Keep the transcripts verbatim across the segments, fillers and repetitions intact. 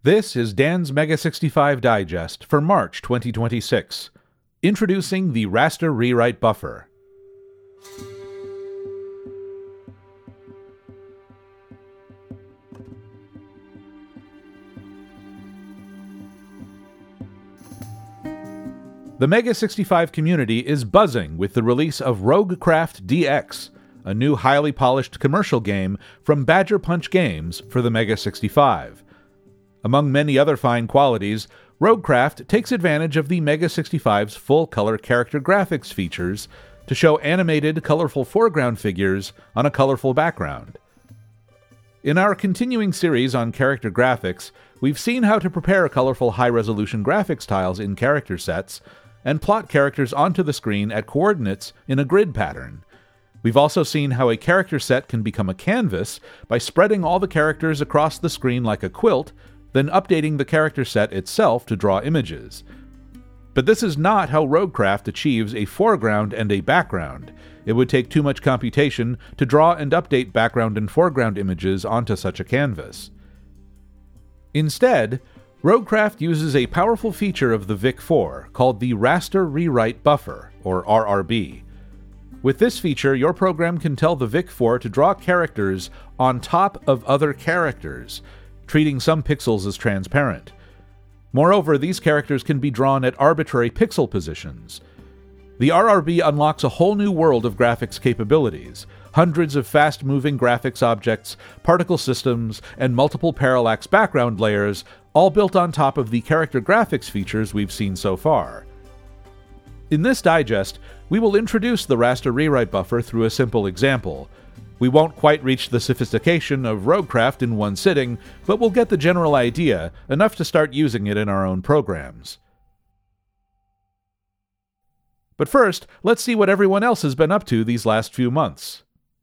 This is Dan's Mega sixty-five Digest for March twenty twenty-six. Introducing the Raster Rewrite Buffer. The Mega sixty-five community is buzzing with the release of Roguecraft D X, a new highly polished commercial game from Badger Punch Games for the Mega sixty-five. Among many other fine qualities, Roguecraft takes advantage of the Mega sixty-five's full-color character graphics features to show animated, colorful foreground figures on a colorful background. In our continuing series on character graphics, we've seen how to prepare colorful high-resolution graphics tiles in character sets and plot characters onto the screen at coordinates in a grid pattern. We've also seen how a character set can become a canvas by spreading all the characters across the screen like a quilt, then updating the character set itself to draw images. But this is not how Roguecraft achieves a foreground and a background. It would take too much computation to draw and update background and foreground images onto such a canvas. Instead, Roguecraft uses a powerful feature of the V I C four called the Raster Rewrite Buffer, or R R B. With this feature, your program can tell the V I C four to draw characters on top of other characters, treating some pixels as transparent. Moreover, these characters can be drawn at arbitrary pixel positions. The R R B unlocks a whole new world of graphics capabilities, hundreds of fast-moving graphics objects, particle systems, and multiple parallax background layers, all built on top of the character graphics features we've seen so far. In this digest, we will introduce the Raster Rewrite Buffer through a simple example. We won't quite reach the sophistication of Roguecraft in one sitting, but we'll get the general idea, enough to start using it in our own programs. But first, let's see what everyone else has been up to these last few months.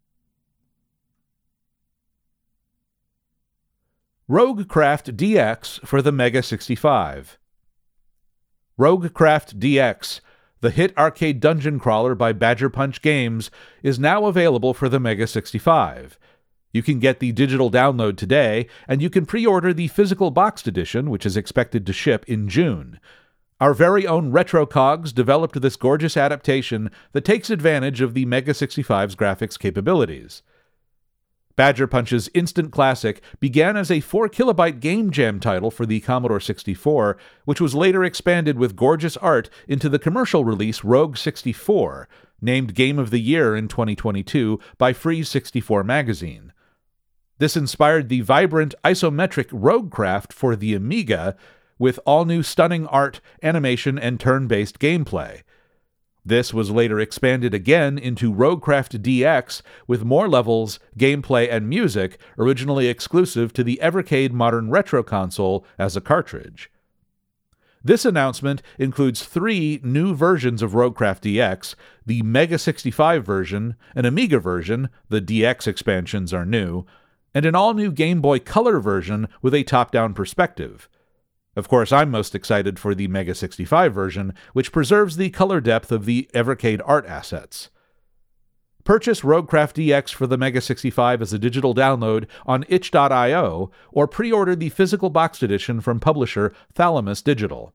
Roguecraft D X for the Mega sixty-five. Roguecraft D X, the hit arcade dungeon crawler by Badger Punch Games, is now available for the Mega sixty-five. You can get the digital download today, and you can pre-order the physical boxed edition, which is expected to ship in June. Our very own RetroCogs developed this gorgeous adaptation that takes advantage of the Mega sixty-five's graphics capabilities. Badger Punch's instant classic began as a four kilobyte Game Jam title for the Commodore sixty-four, which was later expanded with gorgeous art into the commercial release Rogue sixty-four, named Game of the Year in twenty twenty-two by Freeze sixty-four magazine. This inspired the vibrant, isometric Roguecraft for the Amiga, with all-new stunning art, animation, and turn-based gameplay. This was later expanded again into Roguecraft D X with more levels, gameplay, and music originally exclusive to the Evercade Modern Retro console as a cartridge. This announcement includes three new versions of Roguecraft D X, the Mega sixty-five version, an Amiga version, the D X expansions are new, and an all-new Game Boy Color version with a top-down perspective. Of course, I'm most excited for the Mega sixty-five version, which preserves the color depth of the Evercade art assets. Purchase Roguecraft D X for the Mega sixty-five as a digital download on itch dot io, or pre-order the physical boxed edition from publisher Thalamus Digital.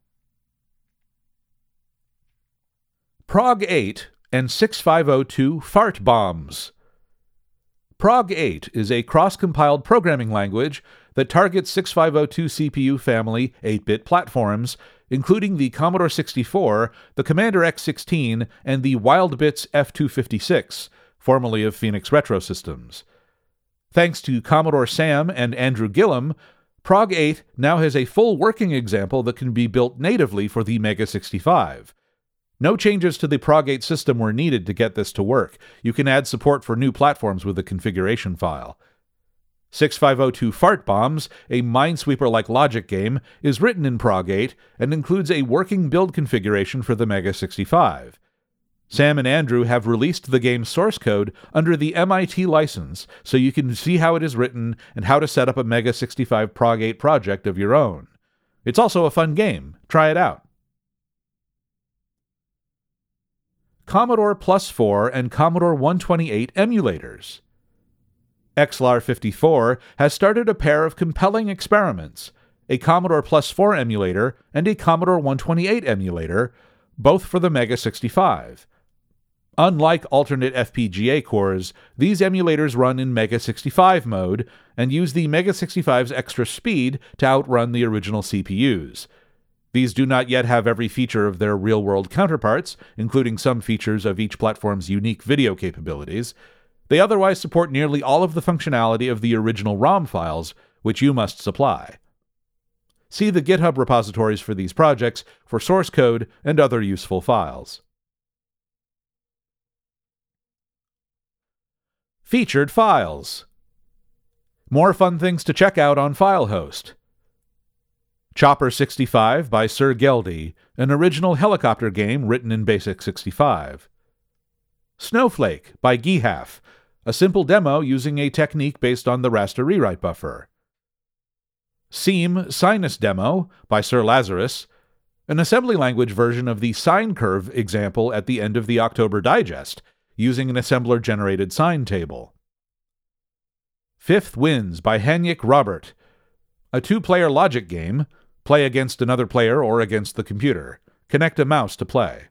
Prog eight and six five oh two Fart Bombs. Prog eight is a cross-compiled programming language that targets six five oh two C P U family eight-bit platforms, including the Commodore sixty-four, the Commander X sixteen, and the WildBits F two fifty-six, formerly of Phoenix Retro Systems. Thanks to Commodore Sam and Andrew Gillum, Prog eight now has a full working example that can be built natively for the Mega sixty-five. No changes to the Prog eight system were needed to get this to work. You can add support for new platforms with the configuration file. six five oh two Fart Bombs, a Minesweeper-like logic game, is written in Prog eight and includes a working build configuration for the Mega sixty-five. Sam and Andrew have released the game's source code under the M I T license, so you can see how it is written and how to set up a Mega sixty-five Prog eight project of your own. It's also a fun game. Try it out. Commodore Plus four and Commodore one twenty-eight emulators. X L A R fifty-four has started a pair of compelling experiments, a Commodore Plus four emulator, and a Commodore one twenty-eight emulator, both for the Mega sixty-five. Unlike alternate F P G A cores, these emulators run in Mega sixty-five mode and use the Mega sixty-five's extra speed to outrun the original C P Us. These do not yet have every feature of their real-world counterparts, including some features of each platform's unique video capabilities. They otherwise support nearly all of the functionality of the original ROM files, which you must supply. See the GitHub repositories for these projects for source code and other useful files. Featured files. More fun things to check out on FileHost. Chopper sixty-five by Sir Geldy, an original helicopter game written in BASIC sixty-five. Snowflake by Gihaf, a simple demo using a technique based on the raster rewrite buffer. Seam Sinus Demo by Sir Lazarus, an assembly language version of the sine curve example at the end of the October Digest, using an assembler-generated sine table. Fifth Winds by Hanyik Robert, a two-player logic game. Play against another player or against the computer. Connect a mouse to play.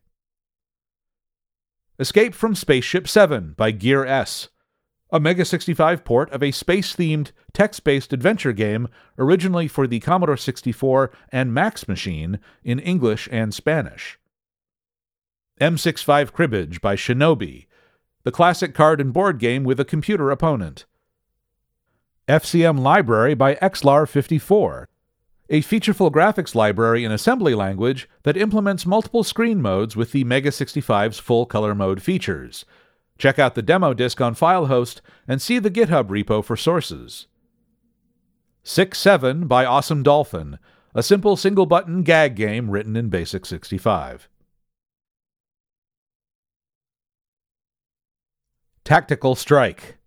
Escape from Spaceship seven by Gear S, a Mega sixty-five port of a space-themed, text-based adventure game originally for the Commodore sixty-four and Max machine in English and Spanish. M sixty-five Cribbage by Shinobi, the classic card and board game with a computer opponent. F C M Library by X L A R fifty-four, a featureful graphics library in assembly language that implements multiple screen modes with the Mega sixty-five's full-color mode features. Check out the demo disk on FileHost and see the GitHub repo for sources. six seven by Awesome Dolphin, a simple single-button gag game written in BASIC sixty-five. Tactical Strike.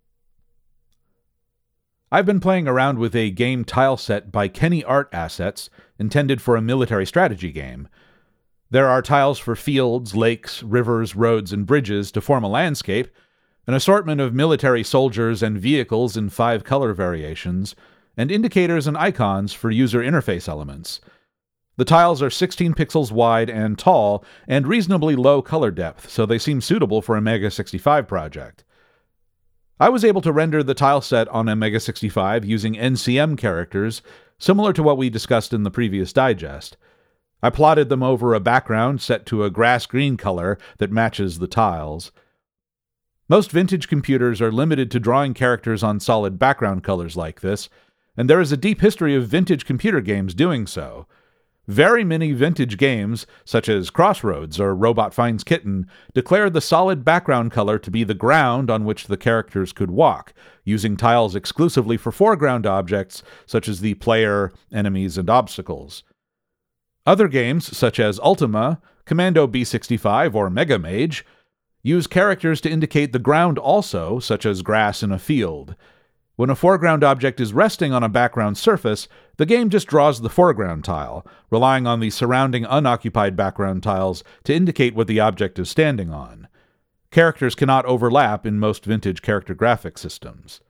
I've been playing around with a game tile set by Kenny Art Assets, intended for a military strategy game. There are tiles for fields, lakes, rivers, roads, and bridges to form a landscape, an assortment of military soldiers and vehicles in five color variations, and indicators and icons for user interface elements. The tiles are sixteen pixels wide and tall, and reasonably low color depth, so they seem suitable for a Mega sixty-five project. I was able to render the tile set on a Mega sixty-five using N C M characters, similar to what we discussed in the previous digest. I plotted them over a background set to a grass-green color that matches the tiles. Most vintage computers are limited to drawing characters on solid background colors like this, and there is a deep history of vintage computer games doing so. Very many vintage games, such as Crossroads or Robot Finds Kitten, declared the solid background color to be the ground on which the characters could walk, using tiles exclusively for foreground objects such as the player, enemies, and obstacles. Other games, such as Ultima, Commando B sixty-five, or Mega Mage, use characters to indicate the ground also, such as grass in a field. When a foreground object is resting on a background surface, the game just draws the foreground tile, relying on the surrounding unoccupied background tiles to indicate what the object is standing on. Characters cannot overlap in most vintage character graphics systems.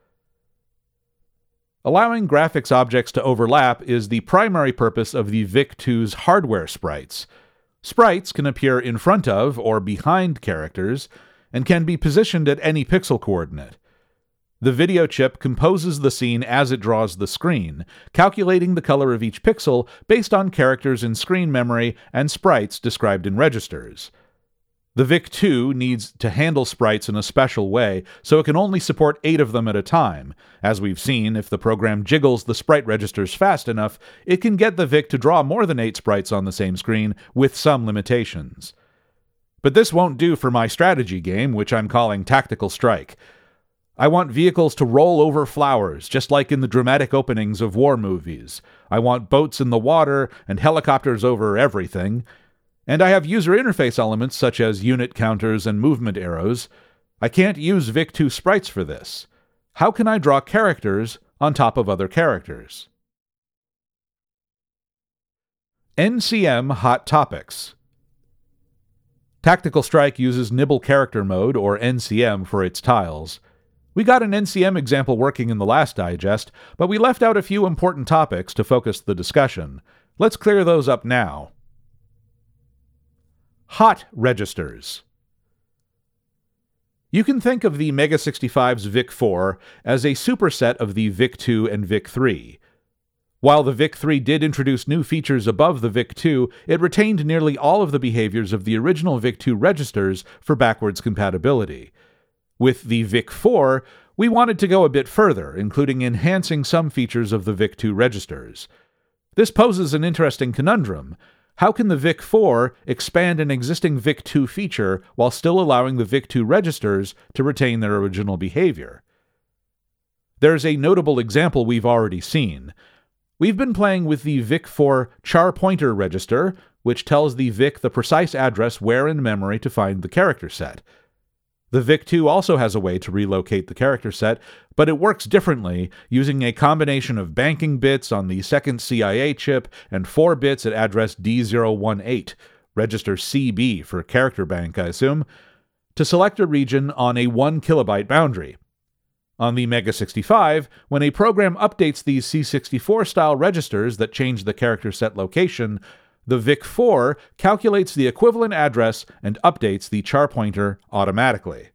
Allowing graphics objects to overlap is the primary purpose of the V I C two's hardware sprites. Sprites can appear in front of or behind characters, and can be positioned at any pixel coordinate. The video chip composes the scene as it draws the screen, calculating the color of each pixel based on characters in screen memory and sprites described in registers. The V I C two needs to handle sprites in a special way, so it can only support eight of them at a time. As we've seen, if the program jiggles the sprite registers fast enough, it can get the V I C to draw more than eight sprites on the same screen, with some limitations. But this won't do for my strategy game, which I'm calling Tactical Strike. I want vehicles to roll over flowers, just like in the dramatic openings of war movies. I want boats in the water and helicopters over everything. And I have user interface elements such as unit counters and movement arrows. I can't use V I C two sprites for this. How can I draw characters on top of other characters? N C M Hot Topics. Tactical Strike uses Nibble Character Mode, or N C M, for its tiles. We got an N C M example working in the last digest, but we left out a few important topics to focus the discussion. Let's clear those up now. Hot registers. You can think of the Mega sixty-five's V I C four as a superset of the V I C two and V I C three. While the V I C three did introduce new features above the V I C two, it retained nearly all of the behaviors of the original V I C two registers for backwards compatibility. With the V I C four, we wanted to go a bit further, including enhancing some features of the V I C two registers. This poses an interesting conundrum. How can the V I C four expand an existing V I C two feature while still allowing the V I C two registers to retain their original behavior? There's a notable example we've already seen. We've been playing with the V I C four char pointer register, which tells the V I C the precise address where in memory to find the character set. The V I C two also has a way to relocate the character set, but it works differently, using a combination of banking bits on the second C I A chip and four bits at address D zero one eight, register C B for character bank, I assume, to select a region on a one kilobyte boundary. On the Mega sixty-five, when a program updates these C sixty-four style registers that change the character set location, the V I C four calculates the equivalent address and updates the char pointer automatically.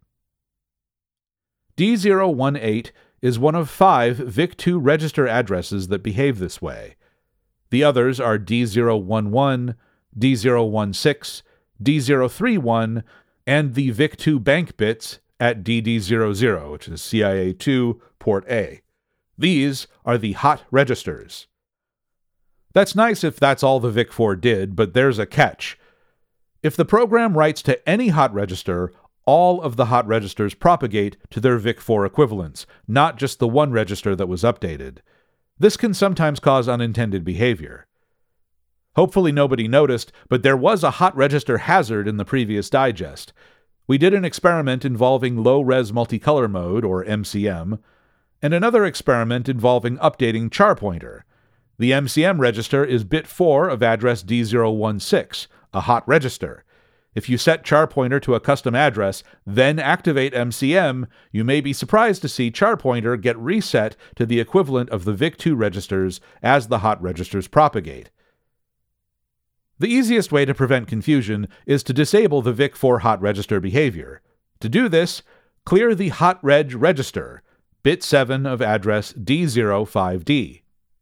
D zero one eight is one of five V I C two register addresses that behave this way. The others are D zero one one, D zero one six, D zero three one, and the V I C two bank bits at D D zero zero, which is C I A two port A. These are the hot registers. That's nice if that's all the V I C four did, but there's a catch. If the program writes to any hot register, all of the hot registers propagate to their V I C four equivalents, not just the one register that was updated. This can sometimes cause unintended behavior. Hopefully nobody noticed, but there was a hot register hazard in the previous digest. We did an experiment involving low-res multicolor mode, or M C M, and another experiment involving updating char pointer. The M C M register is bit four of address D zero one six, a hot register. If you set char pointer to a custom address, then activate M C M, you may be surprised to see char pointer get reset to the equivalent of the V I C two registers as the hot registers propagate. The easiest way to prevent confusion is to disable the V I C four hot register behavior. To do this, clear the hot reg register, bit seven of address D zero five D.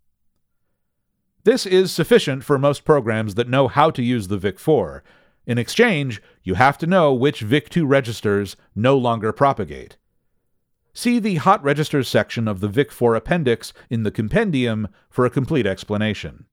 This is sufficient for most programs that know how to use the V I C four. In exchange, you have to know which V I C two registers no longer propagate. See the Hot Registers section of the V I C four appendix in the compendium for a complete explanation.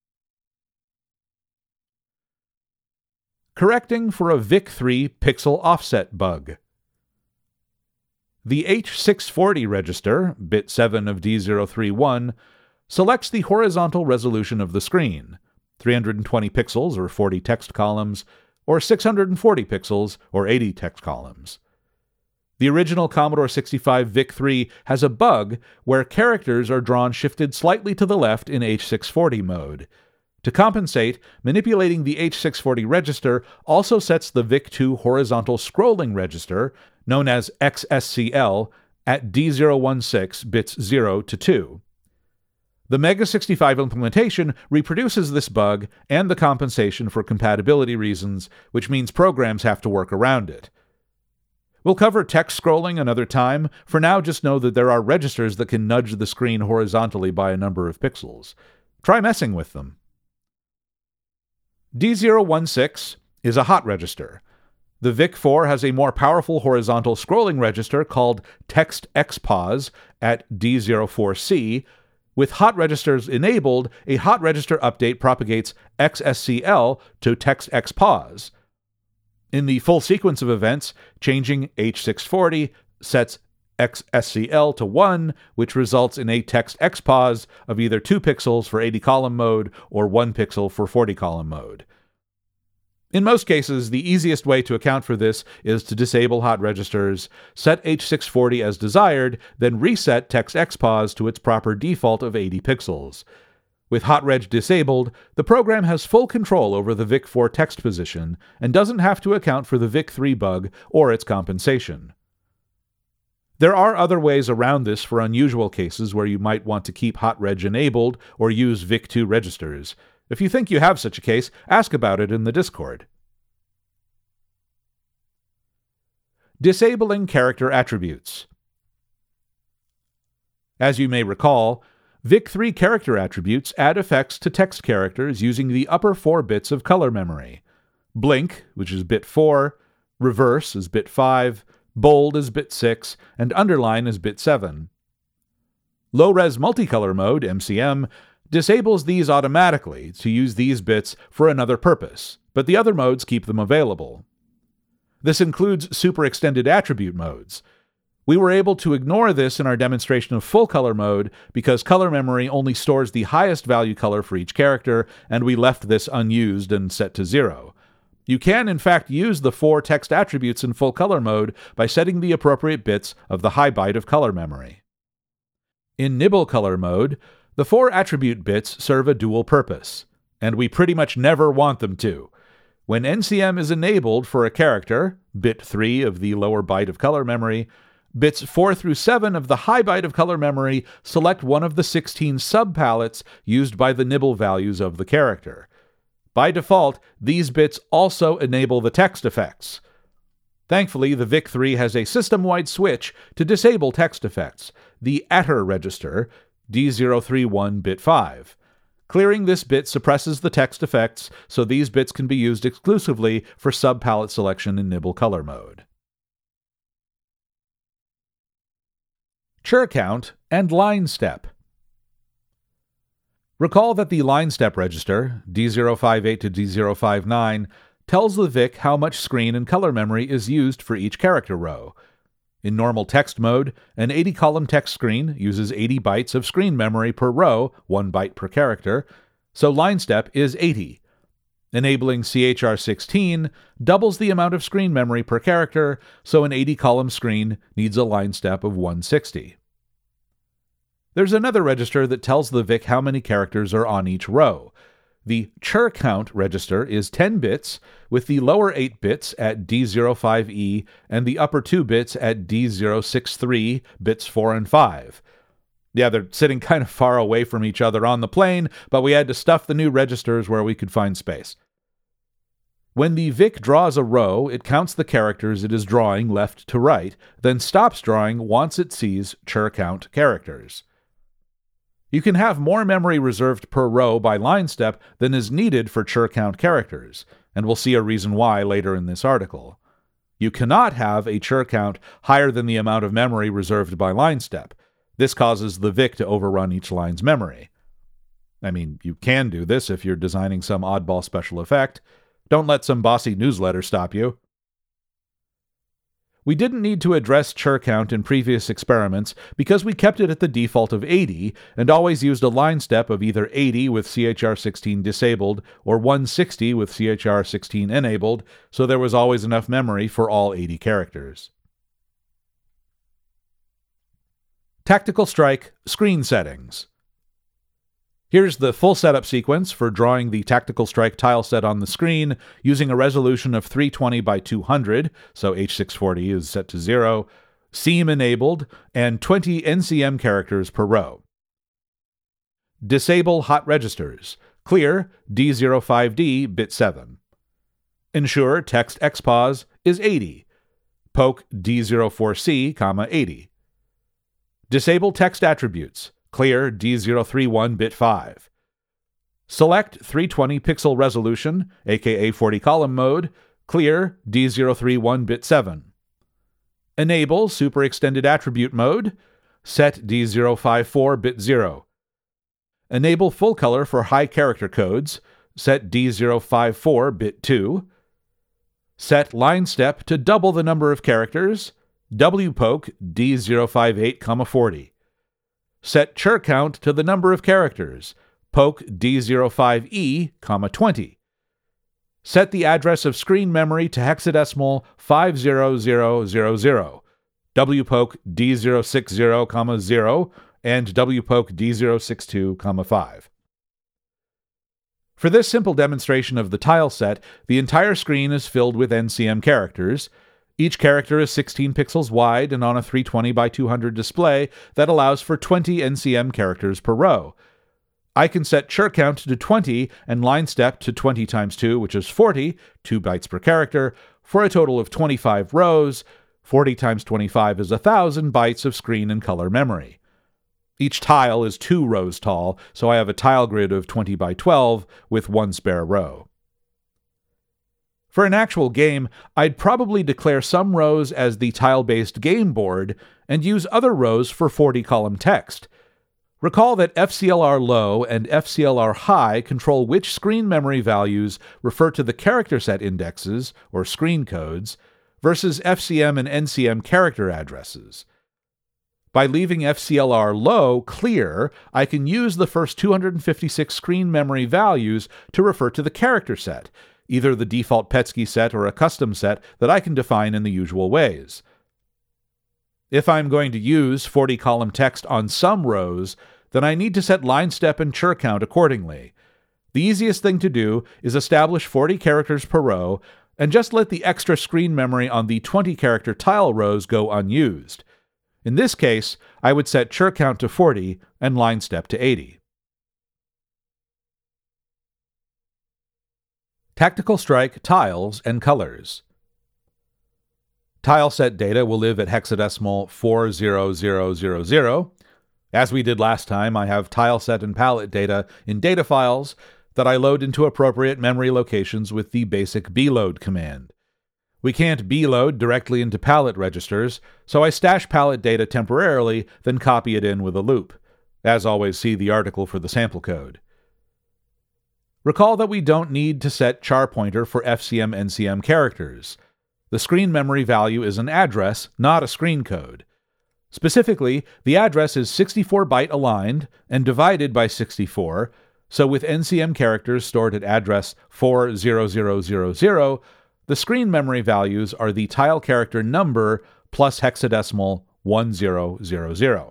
Correcting for a V I C three pixel offset bug. The H six forty register, bit seven of D zero three one, selects the horizontal resolution of the screen, three hundred twenty pixels or forty text columns, or six hundred forty pixels or eighty text columns. The original Commodore sixty-five V I C three has a bug where characters are drawn shifted slightly to the left in H six forty mode. To compensate, manipulating the H six forty register also sets the V I C two horizontal scrolling register, known as X S C L, at D zero one six bits zero to two. The Mega sixty-five implementation reproduces this bug and the compensation for compatibility reasons, which means programs have to work around it. We'll cover text scrolling another time. For now, just know that there are registers that can nudge the screen horizontally by a number of pixels. Try messing with them. D zero one six is a hot register. The V I C four has a more powerful horizontal scrolling register called Text X Pause at D zero four C. With hot registers enabled, a hot register update propagates X S C L to Text X Pause. In the full sequence of events, changing H six forty sets X S C L to one, which results in a Text X Pause of either two pixels for eighty column mode or one pixel for forty column mode. In most cases, the easiest way to account for this is to disable hot registers, set H six forty as desired, then reset Text X Pause to its proper default of eighty pixels. With hot reg disabled, the program has full control over the V I C four text position and doesn't have to account for the V I C three bug or its compensation. There are other ways around this for unusual cases where you might want to keep HotReg enabled or use V I C two registers. If you think you have such a case, ask about it in the Discord. Disabling character attributes. As you may recall, V I C three character attributes add effects to text characters using the upper four bits of color memory. Blink, which is bit four, reverse is bit five, bold is bit six, and underline is bit seven. Low-res multicolor mode, M C M, disables these automatically to use these bits for another purpose, but the other modes keep them available. This includes super extended attribute modes. We were able to ignore this in our demonstration of full color mode because color memory only stores the highest value color for each character, and we left this unused and set to zero. You can, in fact, use the four text attributes in full color mode by setting the appropriate bits of the high byte of color memory. In nibble color mode, the four attribute bits serve a dual purpose, and we pretty much never want them to. When N C M is enabled for a character, bit three of the lower byte of color memory, bits four through seven of the high byte of color memory select one of the sixteen subpalettes used by the nibble values of the character. By default, these bits also enable the text effects. Thankfully, the V I C three has a system-wide switch to disable text effects, the Attr register, D zero three one bit five. Clearing this bit suppresses the text effects, so these bits can be used exclusively for subpalette selection in nibble color mode. Chur count and line step. Recall that the line step register, D zero five eight to D zero five nine, tells the V I C how much screen and color memory is used for each character row. In normal text mode, an eighty column text screen uses eighty bytes of screen memory per row, one byte per character, so line step is eighty. Enabling C H R sixteen doubles the amount of screen memory per character, so an eighty column screen needs a line step of one hundred sixty. There's another register that tells the V I C how many characters are on each row. The chur count register is ten bits, with the lower eight bits at D zero five E and the upper two bits at D zero six three, bits four and five. Yeah, they're sitting kind of far away from each other on the plane, but we had to stuff the new registers where we could find space. When the V I C draws a row, it counts the characters it is drawing left to right, then stops drawing once it sees chur count characters. You can have more memory reserved per row by line step than is needed for chur count characters, and we'll see a reason why later in this article. You cannot have a chur count higher than the amount of memory reserved by line step. This causes the V I C to overrun each line's memory. I mean, you can do this if you're designing some oddball special effect. Don't let some bossy newsletter stop you. We didn't need to address chur count in previous experiments because we kept it at the default of eighty and always used a line step of either eighty with C H R sixteen disabled or one hundred sixty with C H R sixteen enabled, so there was always enough memory for all eighty characters. Tactical Strike Screen Settings. Here's the full setup sequence for drawing the Tactical Strike tile set on the screen using a resolution of three twenty by two hundred, so H six forty is set to zero, seam enabled, and twenty N C M characters per row. Disable hot registers. Clear D zero five D bit seven. Ensure text X pause is eighty. Poke D zero four C, eighty. Disable text attributes. Clear D zero three one bit five. Select three twenty pixel resolution, aka forty column mode. Clear D zero three one bit seven. Enable super extended attribute mode. Set D zero five four bit zero. Enable full color for high character codes. Set D zero five four bit two. Set line step to double the number of characters. W poke D zero five eight, forty. Set chur count to the number of characters. Poke D zero five E, twenty. Set the address of screen memory to hexadecimal five zero zero zero zero. W poke D zero six zero, zero, and W poke D zero six two, five. For this simple demonstration of the tile set, the entire screen is filled with N C M characters. Each character is sixteen pixels wide and on a three twenty by two hundred display that allows for twenty N C M characters per row. I can set chur count to twenty and line step to twenty times two, which is forty, two bytes per character, for a total of twenty-five rows. forty times twenty-five is one thousand bytes of screen and color memory. Each tile is two rows tall, so I have a tile grid of twenty by twelve with one spare row. For an actual game, I'd probably declare some rows as the tile-based game board and use other rows for forty column text. Recall that F C L R low and F C L R high control which screen memory values refer to the character set indexes, or screen codes, versus F C M and N C M character addresses. By leaving F C L R low clear, I can use the first two hundred fifty-six screen memory values to refer to the character set, either the default Petsky set or a custom set that I can define in the usual ways. If I'm going to use forty column text on some rows, then I need to set line step and chur count accordingly. The easiest thing to do is establish forty characters per row and just let the extra screen memory on the twenty character tile rows go unused. In this case, I would set chur count to forty and line step to eighty. Tactical Strike tiles and colors. Tile set data will live at hexadecimal four zero zero zero zero. As we did last time, I have tile set and palette data in data files that I load into appropriate memory locations with the basic bload command. We can't bload directly into palette registers, so I stash palette data temporarily, then copy it in with a loop. As always, see the article for the sample code. Recall that we don't need to set char pointer for F C M N C M characters. The screen memory value is an address, not a screen code. Specifically, the address is sixty-four byte aligned and divided by sixty-four, so with N C M characters stored at address four zero zero zero zero, the screen memory values are the tile character number plus hexadecimal one zero zero zero.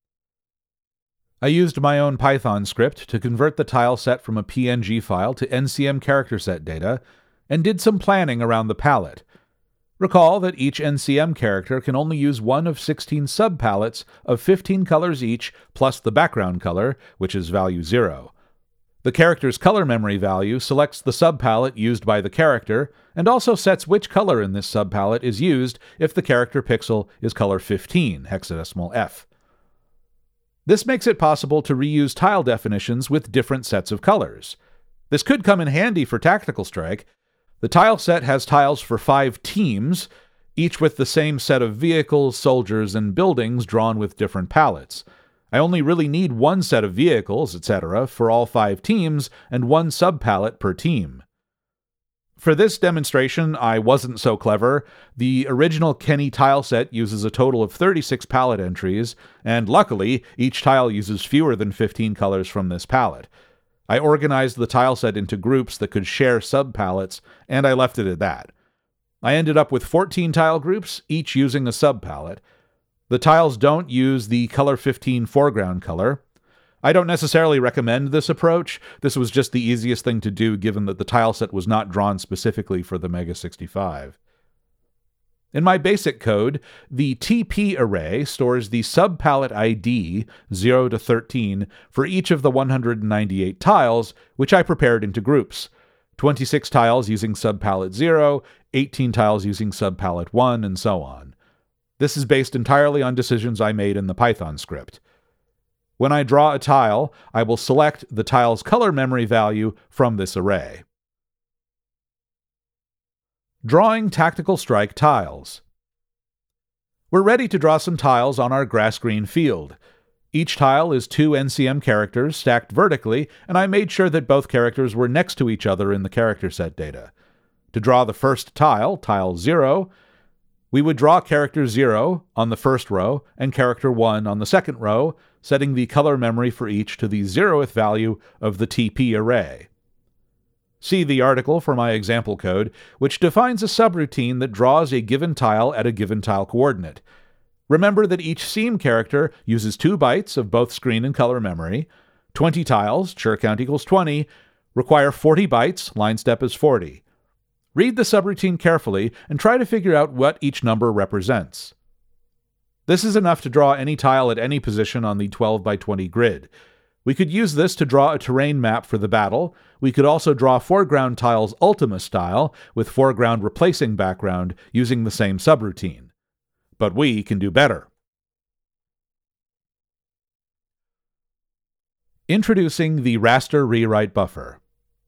I used my own Python script to convert the tile set from a P N G file to N C M character set data, and did some planning around the palette. Recall that each N C M character can only use one of sixteen subpalettes of fifteen colors each, plus the background color, which is value zero. The character's color memory value selects the subpalette used by the character, and also sets which color in this subpalette is used if the character pixel is color fifteen, hexadecimal F. This makes it possible to reuse tile definitions with different sets of colors. This could come in handy for Tactical Strike. The tile set has tiles for five teams, each with the same set of vehicles, soldiers, and buildings drawn with different palettes. I only really need one set of vehicles, et cetera, for all five teams, and one subpalette per team. For this demonstration, I wasn't so clever. The original Kenny tile set uses a total of thirty-six palette entries, and luckily, each tile uses fewer than fifteen colors from this palette. I organized the tile set into groups that could share subpalettes, and I left it at that. I ended up with fourteen tile groups, each using a subpalette. The tiles don't use the color fifteen foreground color. I don't necessarily recommend this approach. This was just the easiest thing to do given that the tile set was not drawn specifically for the Mega sixty-five. In my basic code, the T P array stores the subpalette I D zero to thirteen for each of the one hundred ninety-eight tiles, which I prepared into groups. twenty-six tiles using subpalette zero, eighteen tiles using subpalette one, and so on. This is based entirely on decisions I made in the Python script. When I draw a tile, I will select the tile's color memory value from this array. Drawing Tactical Strike tiles. We're ready to draw some tiles on our grass-green field. Each tile is two N C M characters stacked vertically, and I made sure that both characters were next to each other in the character set data. To draw the first tile, tile zero, we would draw character zero on the first row and character one on the second row, setting the color memory for each to the zeroth value of the T P array. See the article for my example code, which defines a subroutine that draws a given tile at a given tile coordinate. Remember that each seam character uses two bytes of both screen and color memory. twenty tiles, chur count equals twenty, require forty bytes, line step is forty. Read the subroutine carefully and try to figure out what each number represents. This is enough to draw any tile at any position on the twelve by twenty grid. We could use this to draw a terrain map for the battle. We could also draw foreground tiles Ultima style, with foreground replacing background using the same subroutine. But we can do better. Introducing the Raster Rewrite Buffer.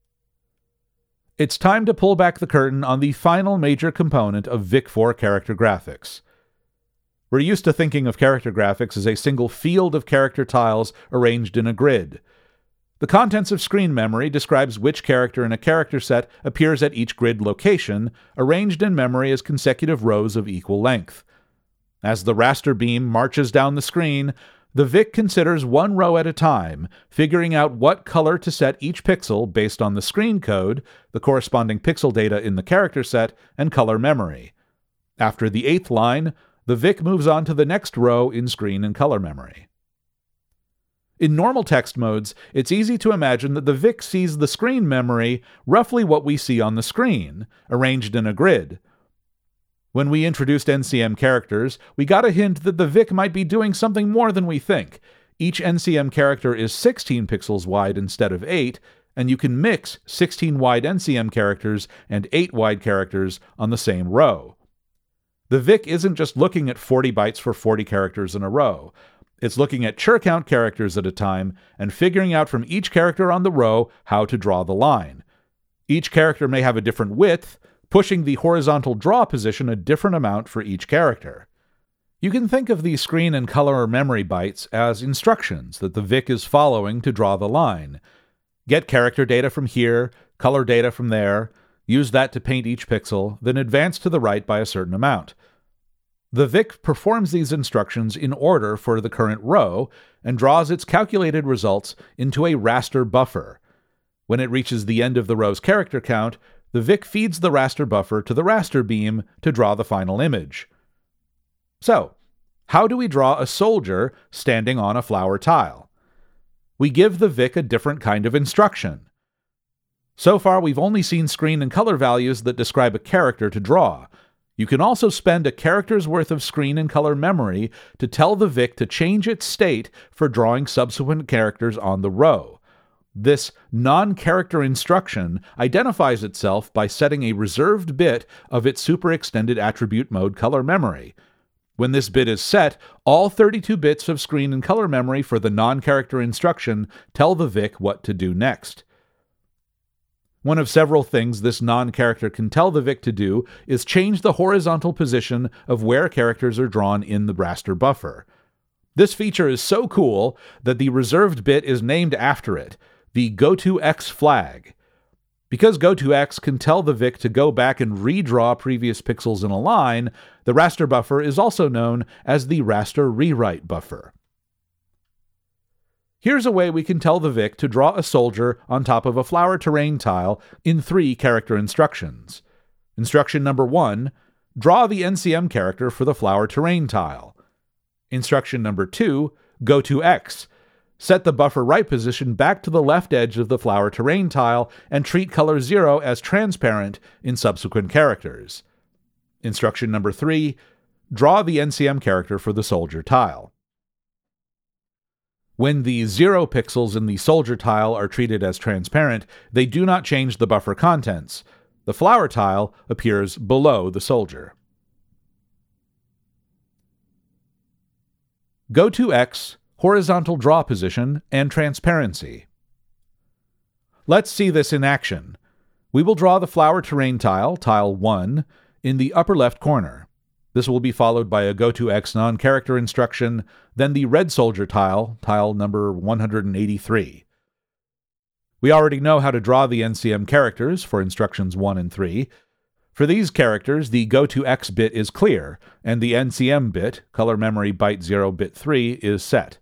It's time to pull back the curtain on the final major component of Vic four character graphics. We're used to thinking of character graphics as a single field of character tiles arranged in a grid. The contents of screen memory describes which character in a character set appears at each grid location, arranged in memory as consecutive rows of equal length. As the raster beam marches down the screen, the Vic considers one row at a time, figuring out what color to set each pixel based on the screen code, the corresponding pixel data in the character set, and color memory. After the eighth line, the Vic moves on to the next row in screen and color memory. In normal text modes, it's easy to imagine that the Vic sees the screen memory roughly what we see on the screen, arranged in a grid. When we introduced N C M characters, we got a hint that the Vic might be doing something more than we think. Each N C M character is sixteen pixels wide instead of eight, and you can mix sixteen wide N C M characters and eight wide characters on the same row. The Vic isn't just looking at forty bytes for forty characters in a row. It's looking at chur count characters at a time and figuring out from each character on the row how to draw the line. Each character may have a different width, pushing the horizontal draw position a different amount for each character. You can think of the screen and color memory bytes as instructions that the Vic is following to draw the line. Get character data from here, color data from there, use that to paint each pixel, then advance to the right by a certain amount. The Vic performs these instructions in order for the current row and draws its calculated results into a raster buffer. When it reaches the end of the row's character count, the Vic feeds the raster buffer to the raster beam to draw the final image. So, how do we draw a soldier standing on a flower tile? We give the Vic a different kind of instruction. So far, we've only seen screen and color values that describe a character to draw. You can also spend a character's worth of screen and color memory to tell the Vic to change its state for drawing subsequent characters on the row. This non-character instruction identifies itself by setting a reserved bit of its super extended attribute mode color memory. When this bit is set, all thirty-two bits of screen and color memory for the non-character instruction tell the Vic what to do next. One of several things this non-character can tell the Vic to do is change the horizontal position of where characters are drawn in the raster buffer. This feature is so cool that the reserved bit is named after it, the GoToX flag. Because GoToX can tell the Vic to go back and redraw previous pixels in a line, the raster buffer is also known as the raster rewrite buffer. Here's a way we can tell the Vic to draw a soldier on top of a flower terrain tile in three character instructions. Instruction number one, draw the N C M character for the flower terrain tile. Instruction number two, go to X. Set the buffer right position back to the left edge of the flower terrain tile and treat color zero as transparent in subsequent characters. Instruction number three, draw the N C M character for the soldier tile. When the zero pixels in the soldier tile are treated as transparent, they do not change the buffer contents. The flower tile appears below the soldier. Go to X, horizontal draw position, and transparency. Let's see this in action. We will draw the flower terrain tile, tile one, in the upper left corner. This will be followed by a go to X non-character instruction, then the red soldier tile, tile number one hundred eighty-three. We already know how to draw the N C M characters for instructions one and three. For these characters, the go to X bit is clear, and the N C M bit, color memory byte zero bit three, is set.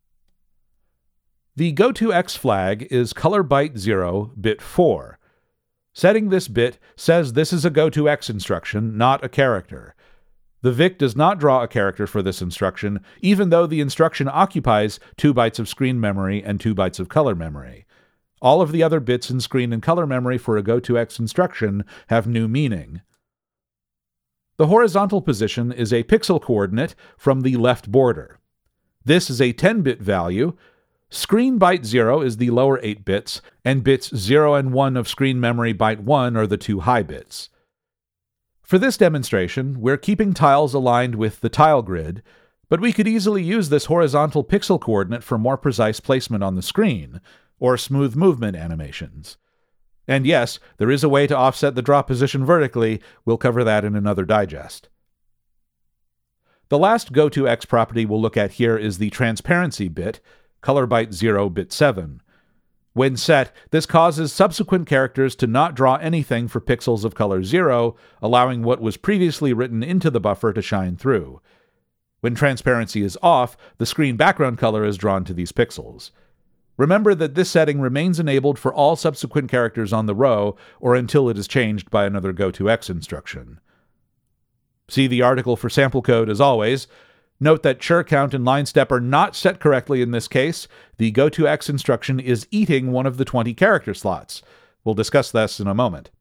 The go to X flag is color byte zero bit four. Setting this bit says this is a go to X instruction, not a character. The Vic does not draw a character for this instruction, even though the instruction occupies two bytes of screen memory and two bytes of color memory. All of the other bits in screen and color memory for a go to X instruction have new meaning. The horizontal position is a pixel coordinate from the left border. This is a ten-bit value. Screen byte zero is the lower eight bits, and bits zero and one of screen memory byte one are the two high bits. For this demonstration, we're keeping tiles aligned with the tile grid, but we could easily use this horizontal pixel coordinate for more precise placement on the screen, or smooth movement animations. And yes, there is a way to offset the draw position vertically. We'll cover that in another digest. The last go to X property we'll look at here is the transparency bit, color byte zero, bit seven. When set, this causes subsequent characters to not draw anything for pixels of color zero, allowing what was previously written into the buffer to shine through. When transparency is off, the screen background color is drawn to these pixels. Remember that this setting remains enabled for all subsequent characters on the row, or until it is changed by another go to X instruction. See the article for sample code as always. Note that chur count and line step are not set correctly in this case. The go to X instruction is eating one of the twenty character slots. We'll discuss this in a moment.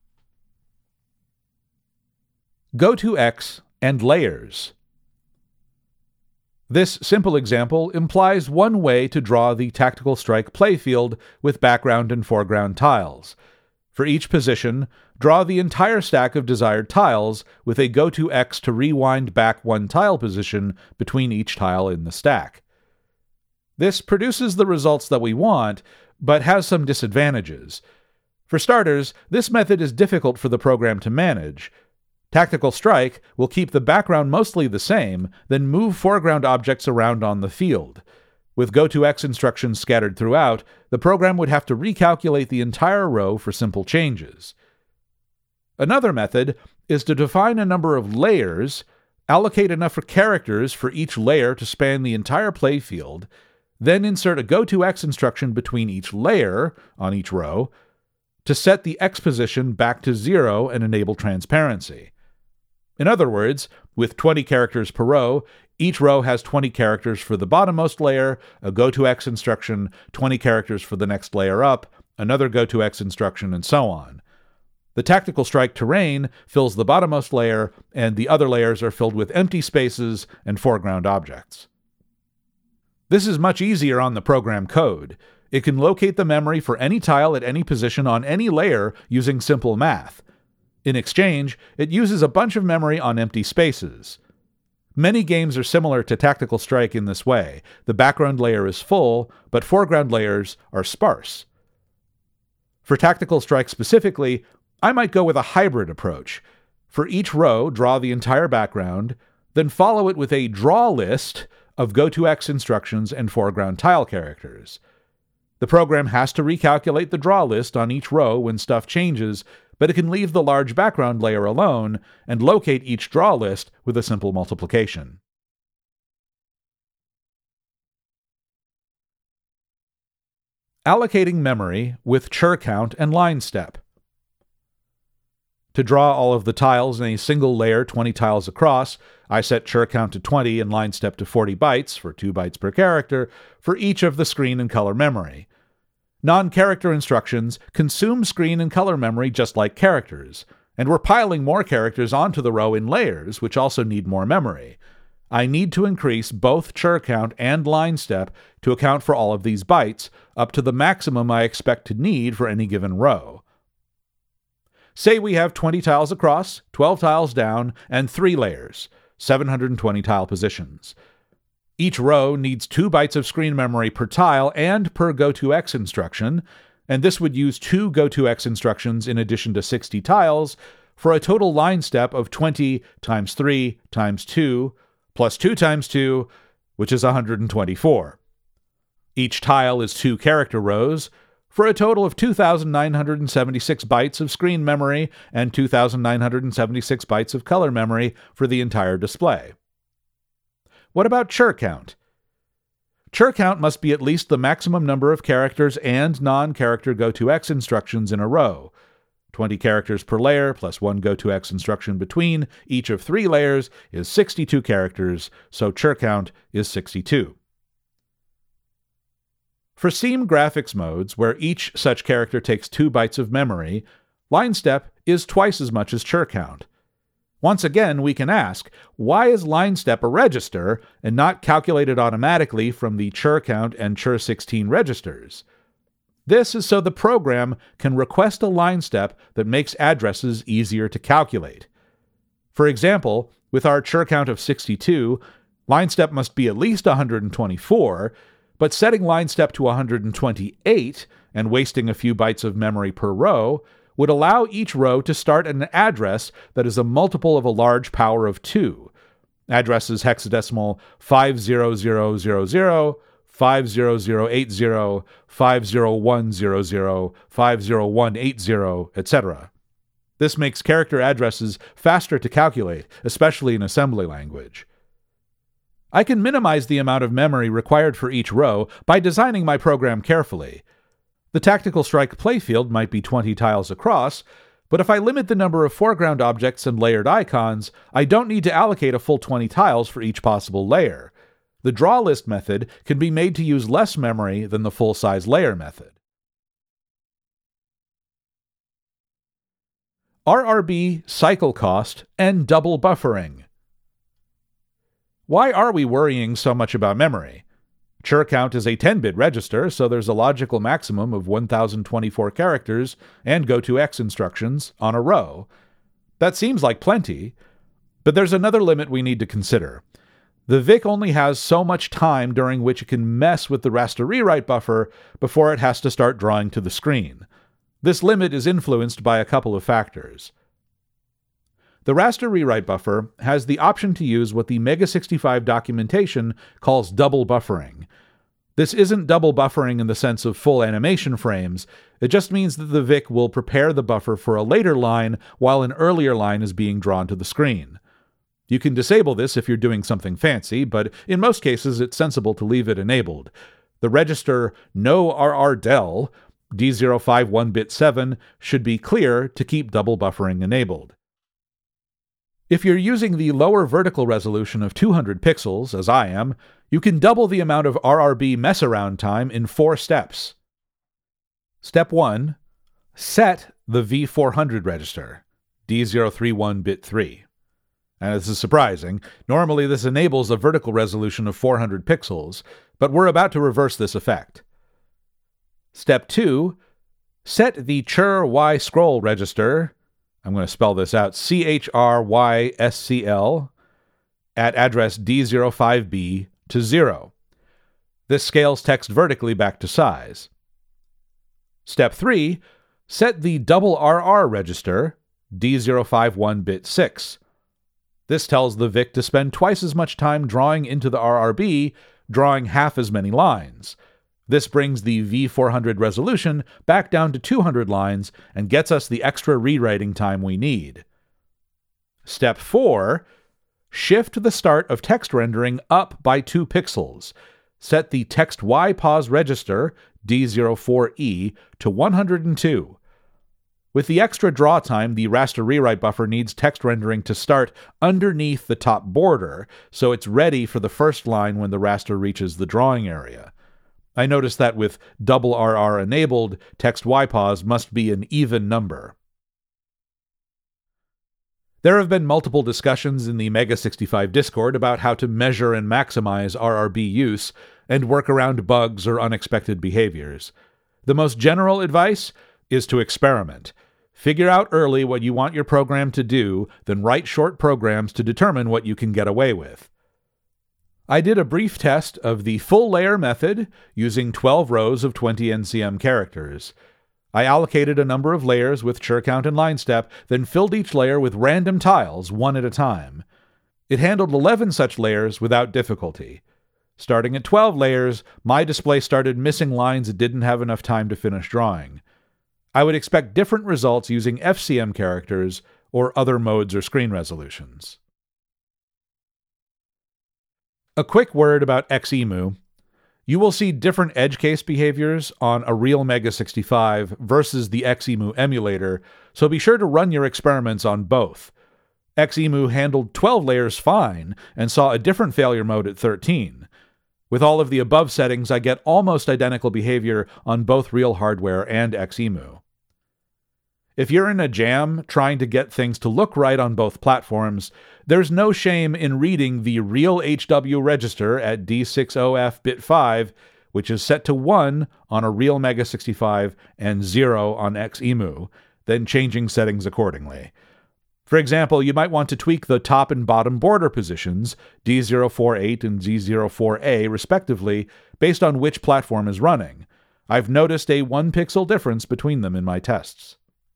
go to X and layers. This simple example implies one way to draw the Tactical Strike playfield with background and foreground tiles. For each position, draw the entire stack of desired tiles with a go to X to rewind back one tile position between each tile in the stack. This produces the results that we want, but has some disadvantages. For starters, this method is difficult for the program to manage. Tactical Strike will keep the background mostly the same, then move foreground objects around on the field. With go to X instructions scattered throughout, the program would have to recalculate the entire row for simple changes. Another method is to define a number of layers, allocate enough for characters for each layer to span the entire playfield, then insert a go to X instruction between each layer on each row to set the X position back to zero and enable transparency. In other words, with twenty characters per row, each row has twenty characters for the bottommost layer, a go to X instruction, twenty characters for the next layer up, another go to X instruction, and so on. The Tactical Strike terrain fills the bottommost layer, and the other layers are filled with empty spaces and foreground objects. This is much easier on the program code. It can locate the memory for any tile at any position on any layer using simple math. In exchange, it uses a bunch of memory on empty spaces. Many games are similar to Tactical Strike in this way. The background layer is full, but foreground layers are sparse. For Tactical Strike specifically, I might go with a hybrid approach. For each row, draw the entire background, then follow it with a draw list of go to X instructions and foreground tile characters. The program has to recalculate the draw list on each row when stuff changes, but it can leave the large background layer alone and locate each draw list with a simple multiplication. Allocating memory with chur count and line step. To draw all of the tiles in a single layer twenty tiles across, I set chur count to twenty and line step to forty bytes, for two bytes per character, for each of the screen and color memory. Non-character instructions consume screen and color memory just like characters, and we're piling more characters onto the row in layers, which also need more memory. I need to increase both chur count and line step to account for all of these bytes, up to the maximum I expect to need for any given row. Say we have twenty tiles across, twelve tiles down, and three layers, seven hundred twenty tile positions. Each row needs two bytes of screen memory per tile and per go to X instruction, and this would use two go to X instructions in addition to sixty tiles, for a total line step of twenty times three times two, plus two times two, which is one hundred twenty-four. Each tile is two character rows, for a total of two thousand nine hundred seventy-six bytes of screen memory and two thousand nine hundred seventy-six bytes of color memory for the entire display. What about chur count? Chur count must be at least the maximum number of characters and non-character go to X instructions in a row. twenty characters per layer plus one go to X instruction between each of three layers is sixty-two characters, so chur count is sixty-two. For seam graphics modes, where each such character takes two bytes of memory, line step is twice as much as chur count. Once again, we can ask, why is line step a register and not calculated automatically from the chur count and chur sixteen registers? This is so the program can request a line step that makes addresses easier to calculate. For example, with our chur count of sixty-two, line step must be at least one hundred twenty-four, but setting line step to one hundred twenty-eight and wasting a few bytes of memory per row would allow each row to start at an address that is a multiple of a large power of two. Addresses hexadecimal five zero zero zero zero, five zero zero eight zero, five zero one zero zero, five zero one eight zero, et cetera. This makes character addresses faster to calculate, especially in assembly language. I can minimize the amount of memory required for each row by designing my program carefully. The Tactical Strike playfield might be twenty tiles across, but if I limit the number of foreground objects and layered icons, I don't need to allocate a full twenty tiles for each possible layer. The draw list method can be made to use less memory than the full-size layer method. R R B, cycle cost, and double buffering. Why are we worrying so much about memory? Chur count is a ten-bit register, so there's a logical maximum of one thousand twenty-four characters and goToX instructions on a row. That seems like plenty, but there's another limit we need to consider. The V I C only has so much time during which it can mess with the raster rewrite buffer before it has to start drawing to the screen. This limit is influenced by a couple of factors. The raster rewrite buffer has the option to use what the Mega sixty-five documentation calls double buffering. This isn't double buffering in the sense of full animation frames, it just means that the V I C will prepare the buffer for a later line while an earlier line is being drawn to the screen. You can disable this if you're doing something fancy, but in most cases it's sensible to leave it enabled. The register no R R del D zero five one bit seven should be clear to keep double buffering enabled. If you're using the lower vertical resolution of two hundred pixels, as I am, you can double the amount of R R B mess-around time in four steps. Step one. Set the V four hundred register, D zero three one bit three. And this is surprising. Normally this enables a vertical resolution of four hundred pixels, but we're about to reverse this effect. Step two. Set the chur Y scroll register, I'm going to spell this out, C H R Y S C L, at address D zero five B to zero. This scales text vertically back to size. Step three. Set the double R R register, D zero five one bit six. This tells the V I C to spend twice as much time drawing into the R R B, drawing half as many lines. This brings the V four hundred resolution back down to two hundred lines and gets us the extra rewriting time we need. Step four. Shift the start of text rendering up by two pixels. Set the text Y pause register, D zero four E, to one hundred two. With the extra draw time, the raster rewrite buffer needs text rendering to start underneath the top border, so it's ready for the first line when the raster reaches the drawing area. I noticed that with double R R enabled, text Y pause must be an even number. There have been multiple discussions in the Mega sixty-five Discord about how to measure and maximize R R B use and work around bugs or unexpected behaviors. The most general advice is to experiment. Figure out early what you want your program to do, then write short programs to determine what you can get away with. I did a brief test of the full layer method using twelve rows of twenty N C M characters. I allocated a number of layers with chur count and line step, then filled each layer with random tiles, one at a time. It handled eleven such layers without difficulty. Starting at twelve layers, my display started missing lines it didn't have enough time to finish drawing. I would expect different results using F C M characters or other modes or screen resolutions. A quick word about X E M U. You will see different edge case behaviors on a real Mega sixty-five versus the X E M U emulator, so be sure to run your experiments on both. X E M U handled twelve layers fine and saw a different failure mode at thirteen. With all of the above settings, I get almost identical behavior on both real hardware and X E M U. If you're in a jam trying to get things to look right on both platforms, there's no shame in reading the real H W register at D sixty F bit five, which is set to one on a real Mega sixty-five and zero on X E M U, then changing settings accordingly. For example, you might want to tweak the top and bottom border positions, D zero four eight and D zero four A respectively, based on which platform is running. I've noticed a one pixel difference between them in my tests.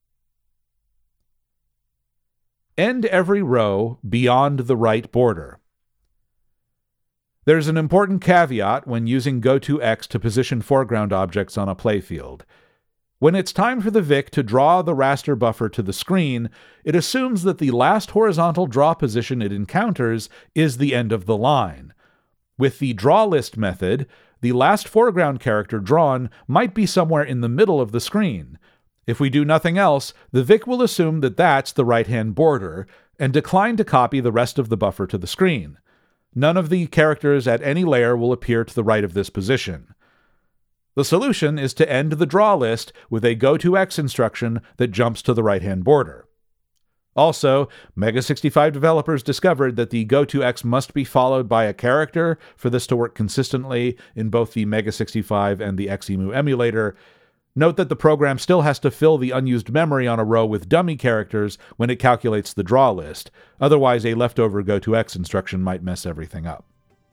End every row beyond the right border. There's an important caveat when using GoToX to position foreground objects on a playfield. When it's time for the V I C to draw the raster buffer to the screen, it assumes that the last horizontal draw position it encounters is the end of the line. With the drawList method, the last foreground character drawn might be somewhere in the middle of the screen. If we do nothing else, the V I C will assume that that's the right-hand border, and decline to copy the rest of the buffer to the screen. None of the characters at any layer will appear to the right of this position. The solution is to end the draw list with a GoToX instruction that jumps to the right-hand border. Also, Mega sixty-five developers discovered that the GoToX must be followed by a character for this to work consistently in both the Mega sixty-five and the X E M U emulator. Note that the program still has to fill the unused memory on a row with dummy characters when it calculates the draw list. Otherwise, a leftover GoToX instruction might mess everything up.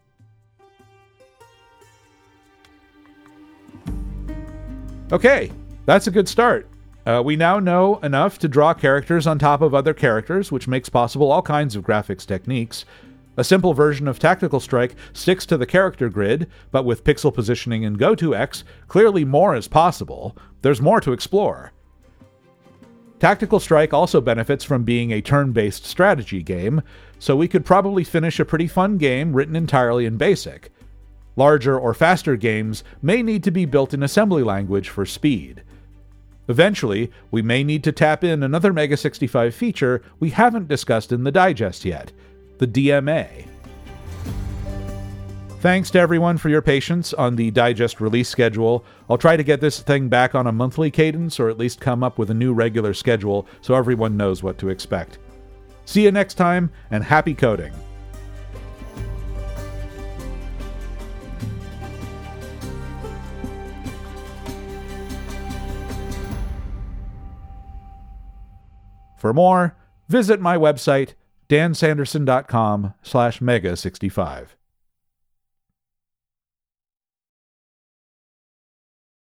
Okay, that's a good start. Uh, we now know enough to draw characters on top of other characters, which makes possible all kinds of graphics techniques. A simple version of Tactical Strike sticks to the character grid, but with pixel positioning in GoToX, clearly more is possible. There's more to explore. Tactical Strike also benefits from being a turn-based strategy game, so we could probably finish a pretty fun game written entirely in BASIC. Larger or faster games may need to be built in assembly language for speed. Eventually, we may need to tap in another Mega sixty-five feature we haven't discussed in the digest yet, the D M A. Thanks to everyone for your patience on the digest release schedule. I'll try to get this thing back on a monthly cadence, or at least come up with a new regular schedule so everyone knows what to expect. See you next time, and happy coding! For more, visit my website, dan sanderson dot com slash mega sixty-five.